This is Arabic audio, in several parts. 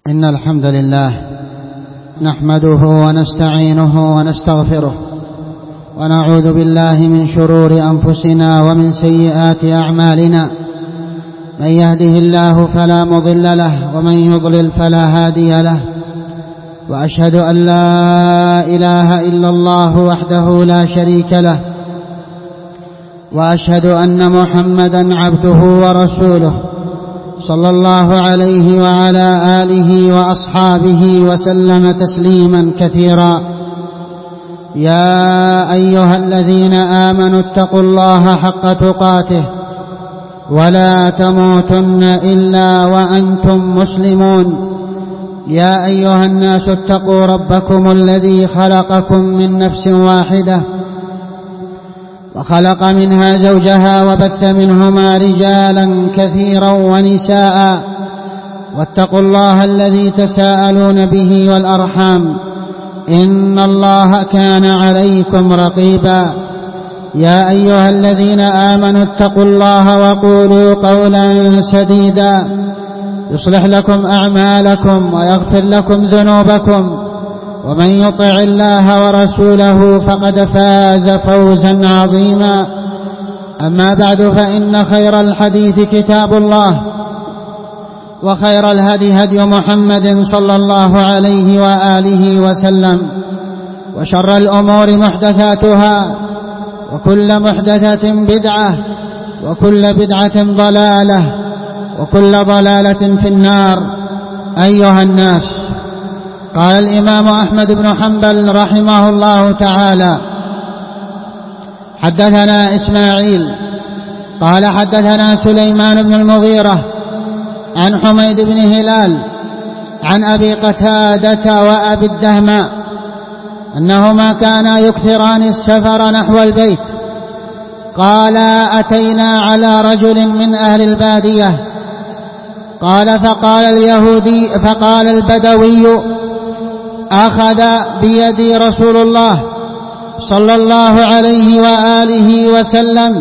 إن الحمد لله نحمده ونستعينه ونستغفره ونعوذ بالله من شرور أنفسنا ومن سيئات أعمالنا. من يهده الله فلا مضل له ومن يضلل فلا هادي له، وأشهد أن لا إله إلا الله وحده لا شريك له، وأشهد أن محمدا عبده ورسوله صلى الله عليه وعلى آله وأصحابه وسلم تسليما كثيرا. يا أيها الذين آمنوا اتقوا الله حق تقاته ولا تموتن إلا وأنتم مسلمون. يا أيها الناس اتقوا ربكم الذي خلقكم من نفس واحدة وخلق منها زوجها وبث منهما رجالا كثيرا ونساء، واتقوا الله الذي تساءلون به والأرحام إن الله كان عليكم رقيبا. يا أيها الذين آمنوا اتقوا الله وقولوا قولا سديدا يصلح لكم أعمالكم ويغفر لكم ذنوبكم، ومن يطع الله ورسوله فقد فاز فوزا عظيما. أما بعد، فإن خير الحديث كتاب الله، وخير الهدي هدي محمد صلى الله عليه وآله وسلم، وشر الأمور محدثاتها، وكل محدثة بدعة، وكل بدعة ضلالة، وكل ضلالة في النار. أيها الناس، قال الإمام أحمد بن حنبل رحمه الله تعالى: حدثنا إسماعيل قال حدثنا سليمان بن المغيرة عن حميد بن هلال عن أبي قتادة وأبي الدهماء أنهما كانا يكثران السفر نحو البيت. قال: أتينا على رجل من أهل البادية. قال: فقال البدوي: أخذ بيدي رسول الله صلى الله عليه وآله وسلم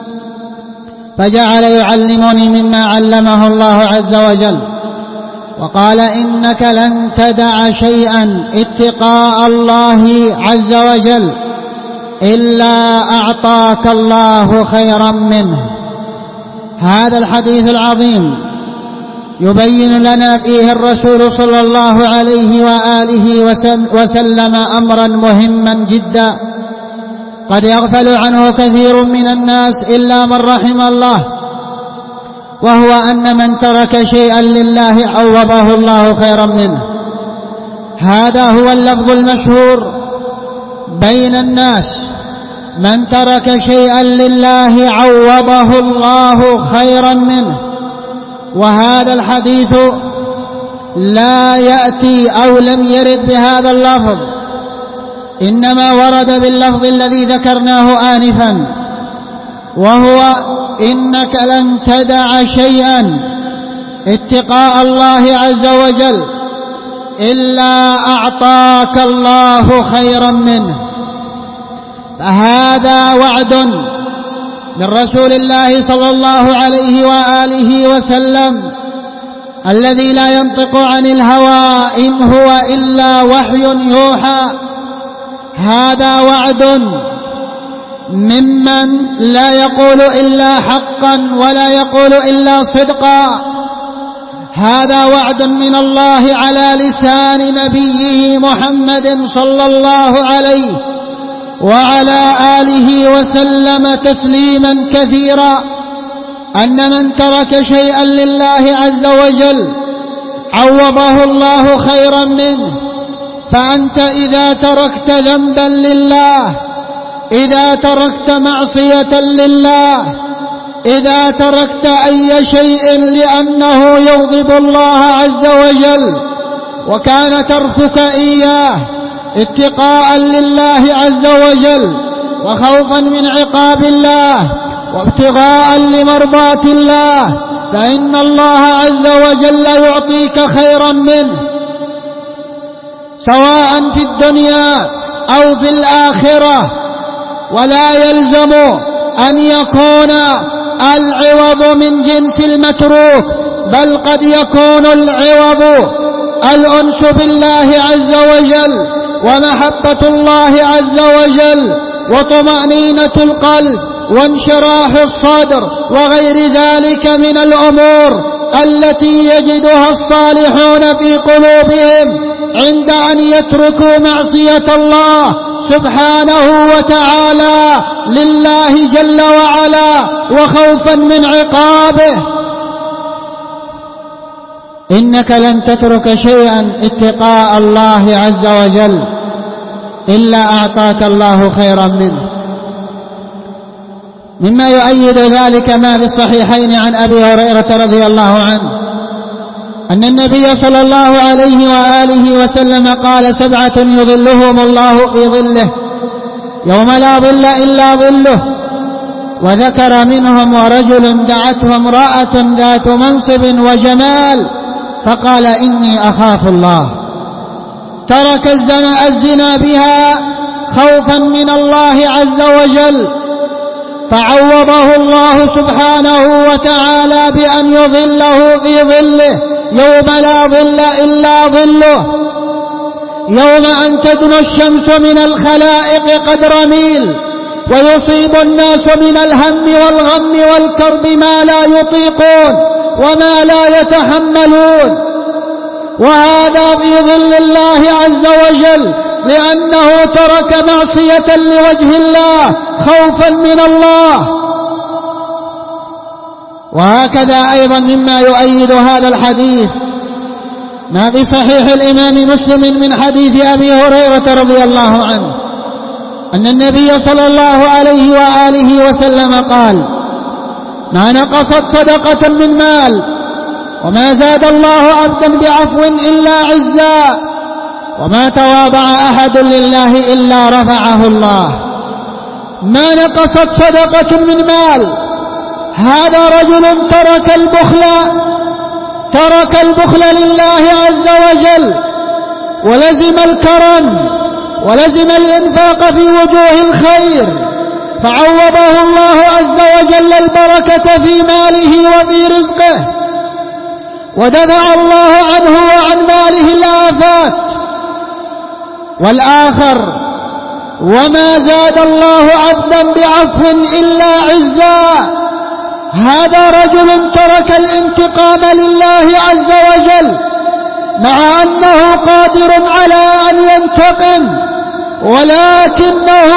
فجعل يعلمني مما علمه الله عز وجل، وقال: إنك لن تدع شيئا اتقاء الله عز وجل إلا أعطاك الله خيرا منه. هذا الحديث العظيم يبين لنا فيه الرسول صلى الله عليه وآله وسلم أمرا مهما جدا قد يغفل عنه كثير من الناس إلا من رحم الله، وهو أن من ترك شيئا لله عوضه الله خيرا منه. هذا هو اللفظ المشهور بين الناس: من ترك شيئا لله عوضه الله خيرا منه. وهذا الحديث لا يأتي أو لم يرد بهذا اللفظ، إنما ورد باللفظ الذي ذكرناه آنفا، وهو: إنك لن تدع شيئا اتقاء الله عز وجل إلا أعطاك الله خيرا منه. فهذا وعد من رسول الله صلى الله عليه وآله وسلم الذي لا ينطق عن الهوى إن هو إلا وحي يوحى. هذا وعد ممن لا يقول إلا حقا ولا يقول إلا صدقا. هذا وعد من الله على لسان نبيه محمد صلى الله عليه وعلى آله وسلم تسليما كثيرا، أن من ترك شيئا لله عز وجل عوضه الله خيرا منه. فأنت إذا تركت ذنبا لله، إذا تركت معصية لله، إذا تركت أي شيء لأنه يغضب الله عز وجل، وكان تركك إياه اتقاء لله عز وجل وخوفا من عقاب الله وابتغاء لمرضات الله، فإن الله عز وجل يعطيك خيرا منه، سواء في الدنيا أو في الآخرة. ولا يلزم أن يكون العوض من جنس المتروك، بل قد يكون العوض الأنس بالله عز وجل ومحبة الله عز وجل وطمأنينة القلب وانشراح الصدر وغير ذلك من الأمور التي يجدها الصالحون في قلوبهم عند أن يتركوا معصية الله سبحانه وتعالى لله جل وعلا وخوفا من عقابه. إنك لن تترك شيئا اتقاء الله عز وجل إلا أعطاك الله خيرا منه. مما يؤيد ذلك ما في الصحيحين عن أبي هريرة رضي الله عنه أن النبي صلى الله عليه وآله وسلم قال: 7 يظلهم الله في ظله يوم لا ظل إلا ظله، وذكر منهم ورجل دعته امرأة ذات منصب وجمال فقال: إني أخاف الله، ترك الزنا بها خوفا من الله عز وجل، فعوضه الله سبحانه وتعالى بأن يظله في ظله يوم لا ظل إلا ظله، يوم أن تدنو الشمس من الخلائق قدر ميل، ويصيب الناس من الهم والغم والكرب ما لا يطيقون وما لا يتحملون، وهذا في ظل الله عز وجل لأنه ترك معصية لوجه الله خوفا من الله. وهكذا أيضا مما يؤيد هذا الحديث ما في صحيح الإمام مسلم من حديث أبي هريرة رضي الله عنه أن النبي صلى الله عليه وآله وسلم قال: ما نقصت صدقة من مال وما زاد الله عبدا بعفو إلا عزا، وما تواضع أحد لله إلا رفعه الله. ما نقصت صدقة من مال. هذا رجل ترك البخل لله عز وجل ولزم الكرم ولزم الإنفاق في وجوه الخير، فعوضه الله عز وجل البركة في ماله وفي رزقه، ودفع الله عنه وعن ماله الآفات. والآخر: وما زاد الله عبدا بعفو إلا عزا. هذا رجل ترك الانتقام لله عز وجل مع أنه قادر على أن ينتقم، ولكنه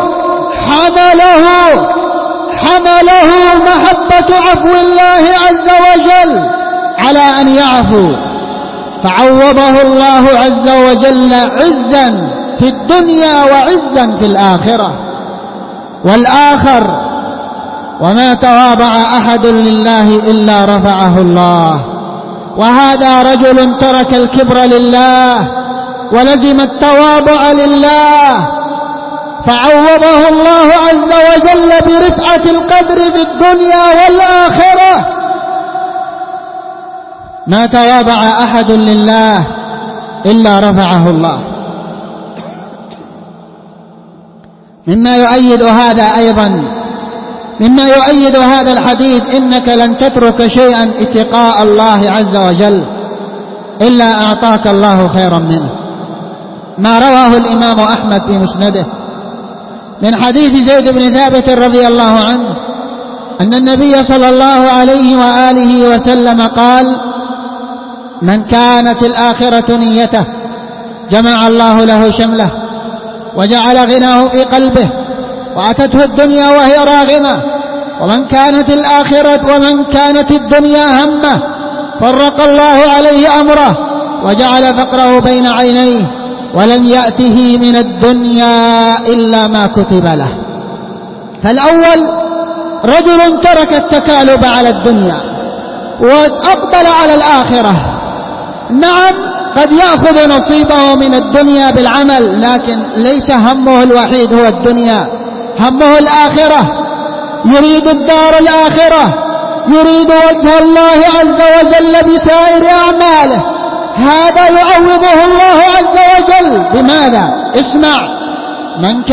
حمله محبة عفو الله عز وجل على أن يعفو، فعوضه الله عز وجل عزا في الدنيا وعزا في الآخرة. والآخر: وما تواضع أحد لله إلا رفعه الله. وهذا رجل ترك الكبر لله ولزم التواضع لله، فعوضه الله عز وجل برفعة القدر في الدنيا والآخرة. ما تواضع أحد لله إلا رفعه الله. مما يؤيد هذا الحديث: إنك لن تترك شيئا اتقاء الله عز وجل إلا أعطاك الله خيرا منه. ما رواه الإمام أحمد في مسنده من حديث زيد بن ثابت رضي الله عنه أن النبي صلى الله عليه وآله وسلم قال: من كانت الآخرة نيته جمع الله له شمله وجعل غناه في قلبه وأتته الدنيا وهي راغمة، ومن كانت الدنيا همه فرق الله عليه أمره وجعل فقره بين عينيه ولم يأته من الدنيا إلا ما كتب له. فالأول رجل ترك التكالب على الدنيا وأقبل على الآخرة. نعم، قد يأخذ نصيبه من الدنيا بالعمل، لكن ليس همه الوحيد هو الدنيا، همه الآخرة، يريد الدار الآخرة، يريد وجه الله عز وجل بسائر أعماله. هذا يعوضه الله عز وجل بماذا؟ اسمع: من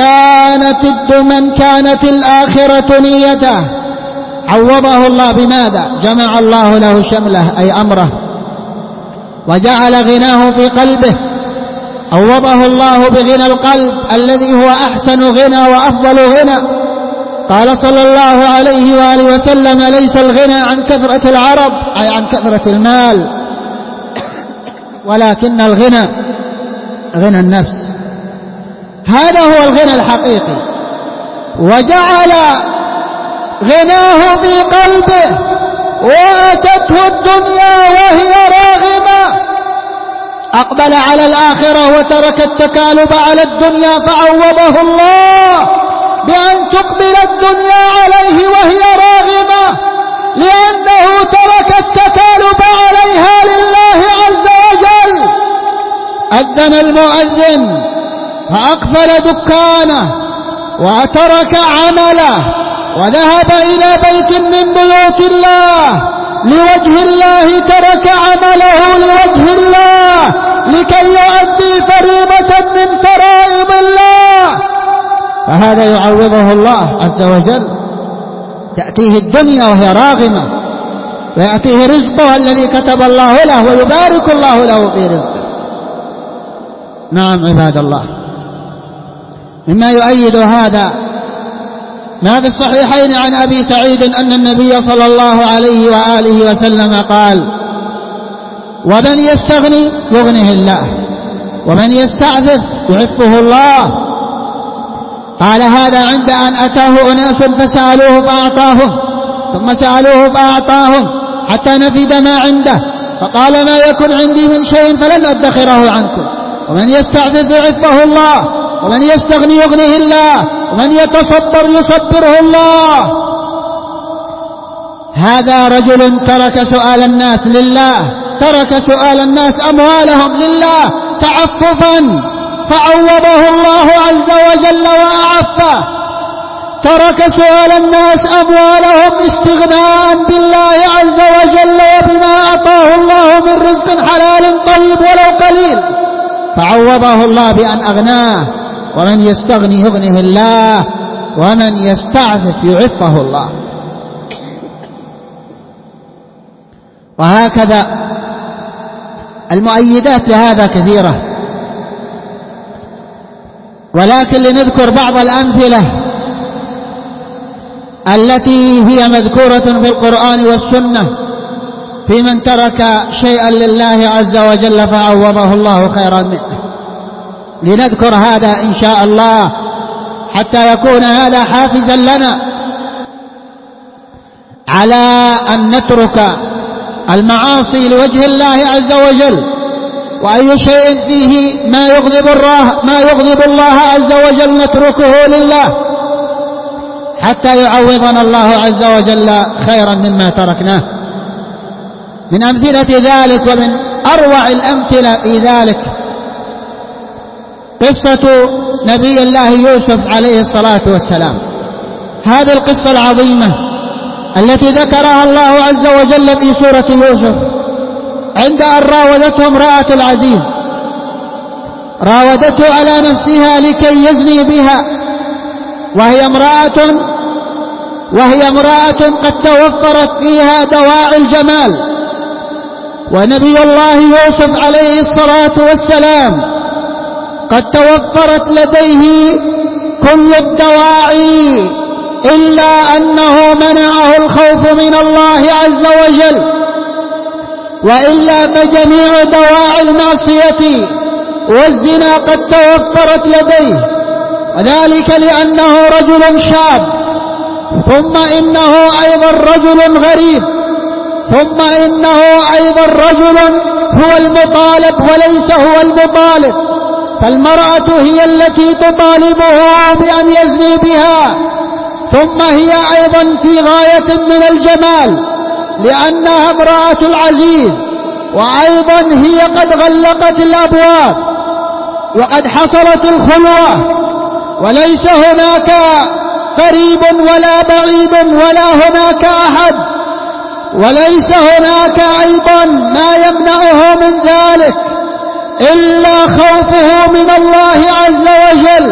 كانت الآخرة نيته عوضه الله بماذا؟ جمع الله له شمله أي أمره، وجعل غناه في قلبه، عوضه الله بغنى القلب الذي هو أحسن غنى وأفضل غنى. قال صلى الله عليه وآله وسلم: ليس الغنى عن كثرة العرب، أي عن كثرة المال، ولكن الغنى غنى النفس. هذا هو الغنى الحقيقي. وجعل غناه في قلبه، وأتته الدنيا وهي راغمة، أقبل على الآخرة وترك التكالب على الدنيا، فعوضه الله بأن تقبل الدنيا عليه وهي راغمة، لأنه ترك التكالب عليها لله عز وجل. أذن المؤذن فأقفل دكانه وترك عمله وذهب إلى بيت من بيوت الله لوجه الله، ترك عمله لوجه الله لكي يؤدي فريضة من فرائض الله، فهذا يعوضه الله عز وجل. تأتيه الدنيا وهي راغمة، ويأتيه رزقه الذي كتب الله له، ويبارك الله له في رزقه. نعم عباد الله، مما يؤيد هذا ما في الصحيحين عن أبي سعيد أن النبي صلى الله عليه وآله وسلم قال: ومن يستغني يغنه الله، ومن يستعفف يعفه الله. قال هذا عند أن أتاه أناس فسألوه فأعطاهم، ثم سألوه فأعطاهم حتى نفد ما عنده، فقال: ما يكن عندي من شيء فلن أدخره عنكم. ومن يستعفف يعفه الله، ومن يستغني يغنه الله، ومن يتصبر يصبره الله. هذا رجل ترك سؤال الناس لله، ترك سؤال الناس أموالهم لله تعففا، فعوضه الله عز وجل وأعفه. ترك سؤال الناس أموالهم استغناء بالله عز وجل وبما أعطاه الله من رزق حلال طيب ولو قليل، فعوضه الله بأن أغناه. ومن يستغني يغنه الله، ومن يستعفف يعفه الله. وهكذا المؤيدات لهذا كثيرة، ولكن لنذكر بعض الأمثلة التي هي مذكورة في القرآن والسنة في من ترك شيئا لله عز وجل فعوضه الله خيرا منه. لنذكر هذا إن شاء الله حتى يكون هذا حافزا لنا على أن نترك المعاصي لوجه الله عز وجل، وأي شيء فيه ما يغضب الله عز وجل نتركه لله حتى يعوضنا الله عز وجل خيرا مما تركناه. من أمثلة ذلك ومن أروع الأمثلة في ذلك قصة نبي الله يوسف عليه الصلاة والسلام. هذه القصة العظيمة التي ذكرها الله عز وجل في سورة يوسف عند أن راودته امرأة العزيز، راودته على نفسها لكي يزني بها، وهي امرأة قد توفرت فيها دواعي الجمال. ونبي الله يوسف عليه الصلاة والسلام قد توفرت لديه كل الدواعي، إلا أنه منعه الخوف من الله عز وجل، وإلا فجميع دواعي المعصية والزنا قد توفرت لديه، وذلك لأنه رجل شاب، ثم إنه أيضا رجل غريب، ثم إنه أيضا رجل هو المطالب وليس هو المطالب، فالمرأة هي التي تطالبه بأن يزني بها، ثم هي أيضا في غاية من الجمال لأنها امرأة العزيز، وأيضا هي قد غلقت الأبواب وقد حصلت الخلوة، وليس هناك قريب ولا بعيد ولا هناك أحد، وليس هناك أيضا ما يمنعه من ذلك إلا خوفه من الله عز وجل.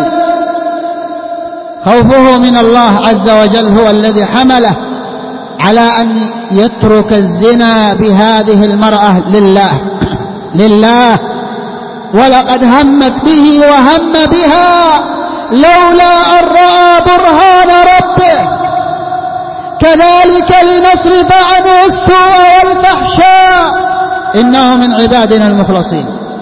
خوفه من الله عز وجل هو الذي حمله على أن يترك الزنا بهذه المرأة لله، لله، ولقد همت به وهم بها لولا أن رأى برهان ربه. كذلك لنصرف عنه السوء والفحشاء إنه من عبادنا المخلصين.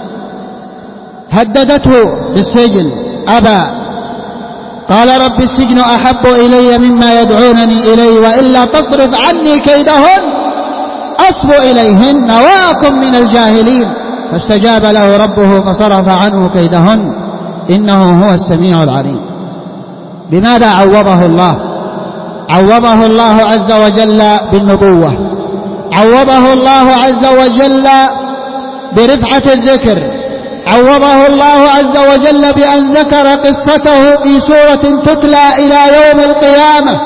هددته بالسجن أبى، قال رب السجن أحب إلي مما يدعونني إليه وإلا تصرف عني كيدهن أصب إليهن وأكن من الجاهلين. فاستجاب له ربه فصرف عنه كيدهن إنه هو السميع العليم. بماذا عوضه الله؟ عوضه الله عز وجل بالنبوة، عوضه الله عز وجل برفعة الذكر، عوضه الله عز وجل بأن ذكر قصته في سورة تتلى إلى يوم القيامة.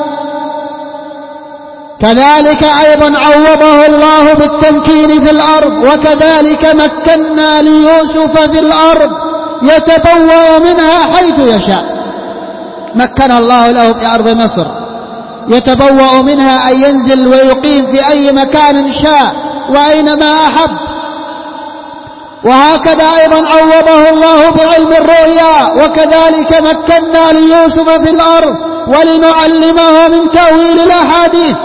كذلك أيضا عوضه الله بالتمكين في الأرض، وكذلك مكنا ليوسف في الأرض يتبوأ منها حيث يشاء. مكن الله له في أرض مصر يتبوأ منها أن ينزل ويقيم في أي مكان شاء وأينما أحب. وهكذا أيضا عوضه الله بعلم الرؤيا، وكذلك مكنا ليوسف في الأرض ولنعلمه من تأويل الأحاديث.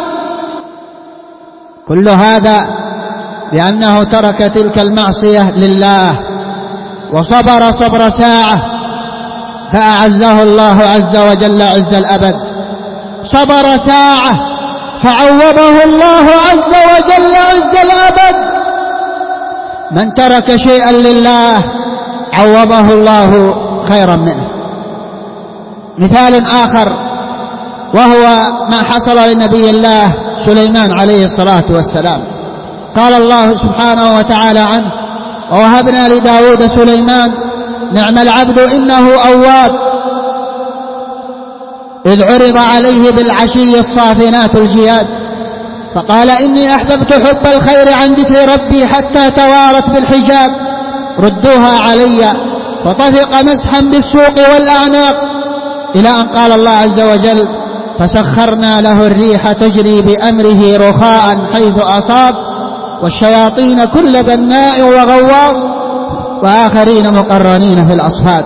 كل هذا لأنه ترك تلك المعصية لله وصبر صبر ساعة، فأعزه الله عز وجل عز الأبد. صبر ساعة فعوضه الله عز وجل عز الأبد. من ترك شيئا لله عوضه الله خيرا منه. مثال آخر وهو ما حصل لنبي الله سليمان عليه الصلاة والسلام. قال الله سبحانه وتعالى عنه: ووهبنا لداود سليمان نعم العبد إنه أواب إذ عرض عليه بالعشي الصافنات الجياد فقال إني أحببت حب الخير عن ذكر ربي حتى توارت بالحجاب ردوها علي فطفق مسحا بالسوق والأعناق، إلى أن قال الله عز وجل: فسخرنا له الريح تجري بأمره رخاء حيث أصاب والشياطين كل بناء وغواص وآخرين مقرنين في الأصفاد.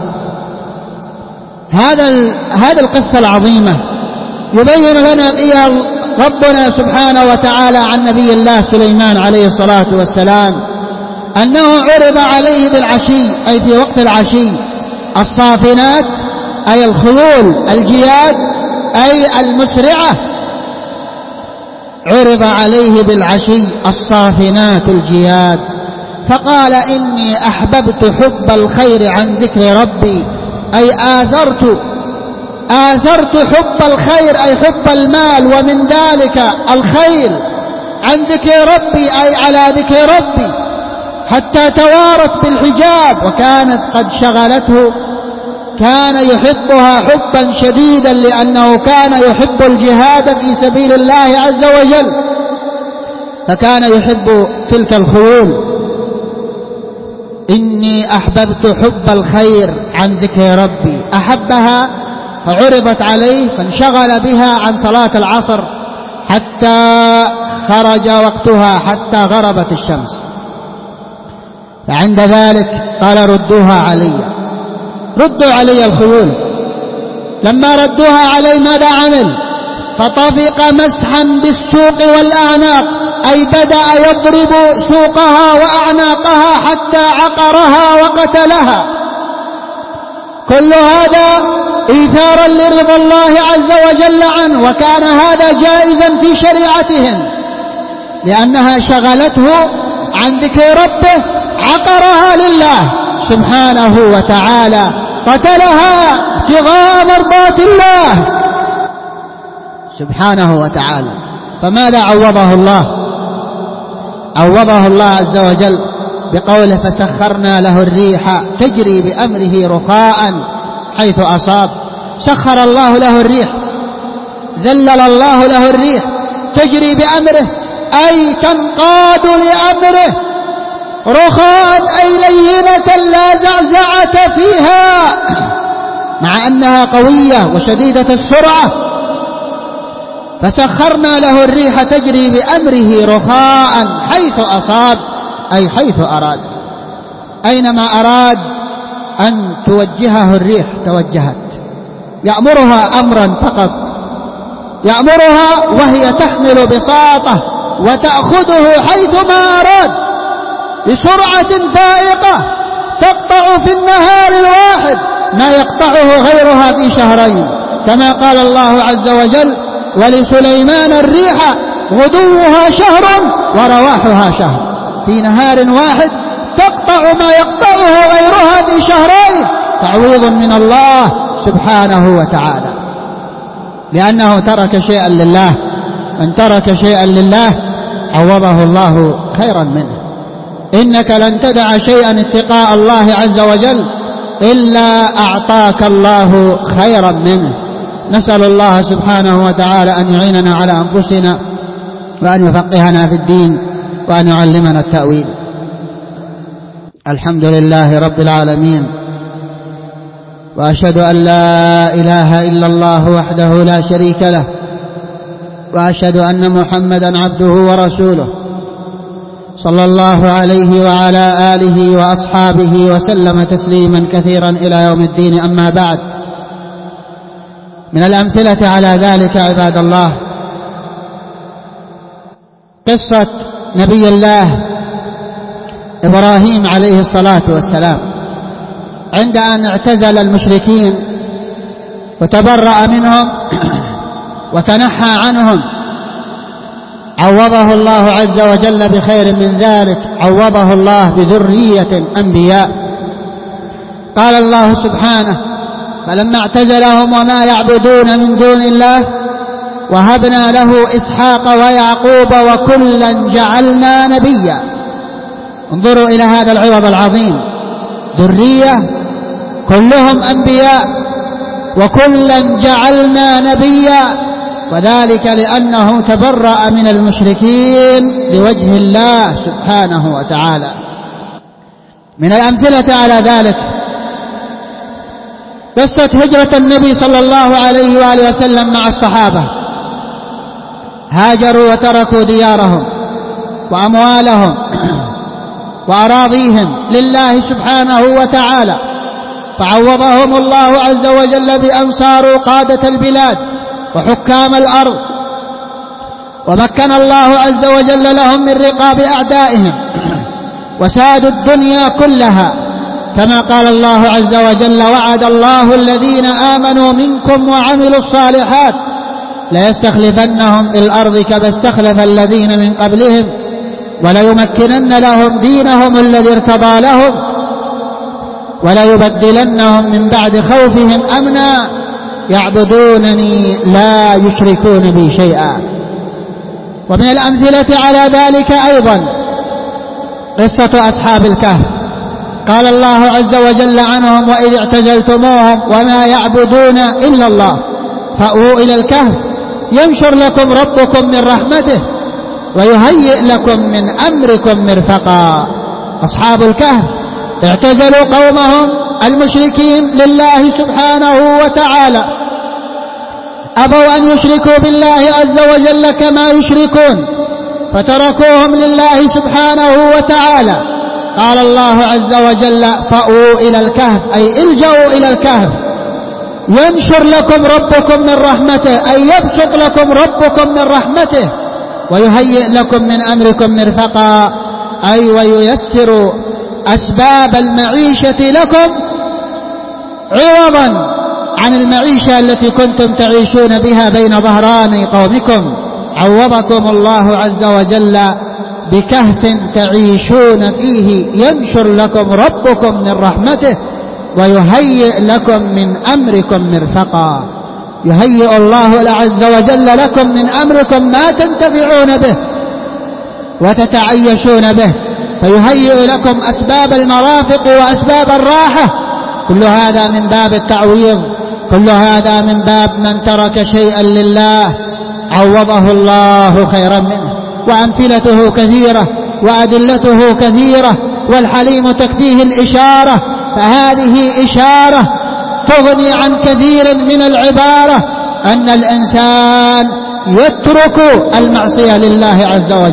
هذه القصة العظيمة يبين لنا فيها ربنا سبحانه وتعالى عن نبي الله سليمان عليه الصلاة والسلام أنه عرض عليه بالعشي، أي في وقت العشي، الصافنات أي الخيول الجياد أي المسرعة، عرض عليه بالعشي الصافنات الجياد فقال إني أحببت حب الخير عن ذكر ربي، أي آثرت حب الخير أي حب المال ومن ذلك الخير عن ذكر ربي أي على ذكر ربي حتى توارت بالحجاب، وكانت قد شغلته، كان يحبها حبا شديدا لأنه كان يحب الجهاد في سبيل الله عز وجل، فكان يحب تلك الخيول. إني أحببت حب الخير عن ذكر ربي، أحبها فعرضت عليه فانشغل بها عن صلاة العصر حتى خرج وقتها حتى غربت الشمس. فعند ذلك قال: ردوها علي، ردوا علي الخيول. لما ردوها علي ماذا عمل؟ فطفق مسحا بالسوق والأعناق، أي بدأ يضرب سوقها وأعناقها حتى عقرها وقتلها. كل هذا إيثارا لرضا الله عز وجل عنه، وكان هذا جائزا في شريعتهم لأنها شغلته عن ذكر ربه، عقرها لله سبحانه وتعالى، قتلها ابتغاء مرضات الله سبحانه وتعالى. فماذا عوضه الله؟ عوضه الله عز وجل بقوله: فسخرنا له الريح تجري بأمره رخاء حيث أصاب. سخر الله له الريح، ذلل الله له الريح تجري بأمره أي تنقاد لأمره، رخاء أي لينة لا زعزعة فيها مع أنها قوية وشديدة السرعة. فسخرنا له الريح تجري بأمره رخاء حيث أصاب أي حيث أراد. أينما أراد أن توجهه الريح توجهت، يأمرها أمرا فقط، يأمرها وهي تحمل بساطة وتأخذه حيثما أراد بسرعة فائقة، تقطع في النهار الواحد ما يقطعه غيرها في شهرين، كما قال الله عز وجل: ولسليمان الريح غدوها شهر ورواحها شهر. في نهار واحد تقطع ما يقطعه غيرها في شهرين، تعويض من الله سبحانه وتعالى، لأنه ترك شيئا لله. من ترك شيئا لله عوضه الله خيرا منه. إنك لن تدع شيئا اتقاء الله عز وجل إلا أعطاك الله خيرا منه. نسأل الله سبحانه وتعالى أن يعيننا على أنفسنا، وأن يفقهنا في الدين، وأن يعلمنا التأويل. الحمد لله رب العالمين، وأشهد أن لا إله إلا الله وحده لا شريك له، وأشهد أن محمدا عبده ورسوله، صلى الله عليه وعلى آله وأصحابه وسلم تسليما كثيرا إلى يوم الدين. أما بعد، من الأمثلة على ذلك عباد الله قصة نبي الله إبراهيم عليه الصلاة والسلام عند أن اعتزل المشركين وتبرأ منهم وتنحى عنهم، عوضه الله عز وجل بخير من ذلك، عوضه الله بذرية أنبياء. قال الله سبحانه: فلما اعتزلهم وما يعبدون من دون الله وهبنا له إسحاق ويعقوب وكلا جعلنا نبيا. انظروا إلى هذا العوض العظيم، ذرية كلهم أنبياء، وكلا جعلنا نبيا، وذلك لأنه تبرأ من المشركين لوجه الله سبحانه وتعالى. من الأمثلة على ذلك قصة هجرة النبي صلى الله عليه وآله وسلم مع الصحابة. هاجروا وتركوا ديارهم وأموالهم وأراضيهم لله سبحانه وتعالى، فعوضهم الله عز وجل بأن صاروا قادة البلاد وحكام الأرض، ومكن الله عز وجل لهم من رقاب أعدائهم، وسادوا الدنيا كلها، كما قال الله عز وجل: وعد الله الذين آمنوا منكم وعملوا الصالحات ليستخلفنهم في الأرض كما استخلف الذين من قبلهم وليمكنن لهم دينهم الذي ارتضى لهم وليبدلنهم من بعد خوفهم أمنا يعبدونني لا يشركون بي شيئا. ومن الأمثلة على ذلك أيضا قصة أصحاب الكهف. قال الله عز وجل عنهم: وإذ اعتزلتموهم وما يعبدون إلا الله فأووا إلى الكهف ينشر لكم ربكم من رحمته ويهيئ لكم من أمركم مرفقا. أصحاب الكهف اعتزلوا قومهم المشركين لله سبحانه وتعالى، أبوا أن يشركوا بالله عز وجل كما يشركون، فتركوهم لله سبحانه وتعالى. قال الله عز وجل: فأووا إلى الكهف، أي الجأوا إلى الكهف، ينشر لكم ربكم من رحمته، أي يبسط لكم ربكم من رحمته، ويهيئ لكم من أمركم مرفقا، أي وييسر أسباب المعيشة لكم عوضا عن المعيشة التي كنتم تعيشون بها بين ظهراني قومكم. عوضكم الله عز وجل بكهف تعيشون فيه ينشر لكم ربكم من رحمته ويهيئ لكم من أمركم مرفقا. يهيئ الله عز وجل لكم من أمركم ما تنتفعون به وتتعيشون به، فيهيئ لكم أسباب المرافق وأسباب الراحة. كل هذا من باب التعويض، كل هذا من باب من ترك شيئا لله عوضه الله خيرا منه. وأمثلته كثيرة وأدلته كثيرة، والحليم تكفيه الإشارة، فهذه إشارة تغني عن كثير من العبارة أن الإنسان يترك المعصية لله عز وجل،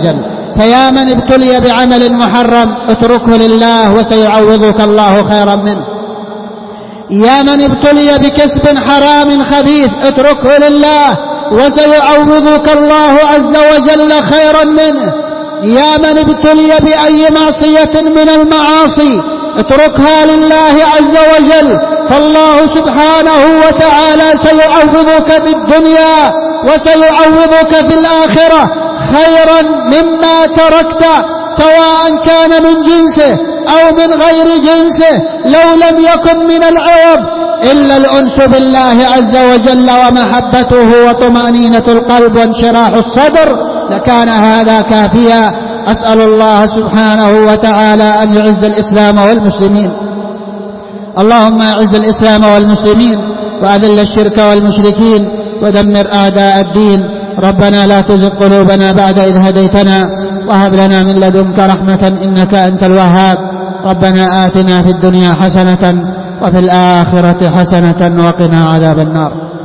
فيا من ابتلي بعمل محرم اتركه لله وسيعوضك الله خيرا منه. يا من ابتلي بكسب حرام خبيث اتركه لله وسيعوضك الله عز وجل خيرا منه. يا من ابتلي بأي معصية من المعاصي اتركها لله عز وجل، فالله سبحانه وتعالى سيعوضك في الدنيا وسيعوضك في الآخرة خيرا مما تركت، سواء كان من جنسه أو من غير جنسه. لو لم يكن من العوض إلا الأنس بالله عز وجل ومحبته وطمأنينة القلب وانشراح الصدر لكان هذا كافيا. أسأل الله سبحانه وتعالى أن يعز الإسلام والمسلمين. اللهم أعز الإسلام والمسلمين وأذل الشرك والمشركين ودمر أعداء الدين. ربنا لا تزغ قلوبنا بعد إذ هديتنا وهب لنا من لدنك رحمة إنك أنت الوهاب. ربنا آتنا في الدنيا حسنة وفي الآخرة حسنة وقنا عذاب النار.